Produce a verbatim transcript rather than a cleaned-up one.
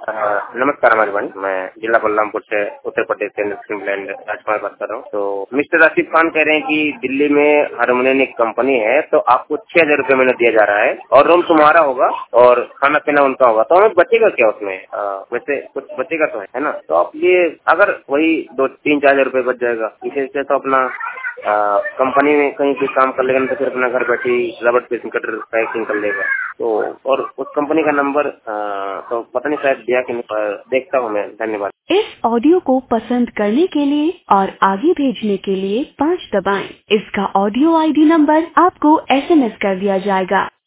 अ, नमस्कार हमारे बहन, मैं जिला बलरामपुर से उत्तर प्रदेश से इंग्लैंड राजकुमार बात कर रहा हूँ। तो मिस्टर आसिफ खान कह रहे हैं कि दिल्ली में हारमोनियम एक कंपनी है, तो आपको छह हजार रूपये महीने दिया जा रहा है और रूम तुम्हारा होगा और खाना पीना उनका होगा, तो हमें बचेगा क्या उसमें? आ, वैसे कुछ बचेगा तो है, है ना? तो आप ये अगर वही दो तीन चार हजार रूपये बच जाएगा, इसे से तो अपना कंपनी में कहीं भी काम कर लेगा, तो फिर अपना घर बैठे रबड़ पेस्ट कटर पैकिंग कर लेगा। तो और उस कंपनी का नंबर आ, तो पता नहीं शायद दिया कि नहीं, पर देखता हूँ मैं। धन्यवाद। इस ऑडियो को पसंद करने के लिए और आगे भेजने के लिए पाँच दबाएं। इसका ऑडियो आईडी नंबर आपको एसएमएस कर दिया जाएगा।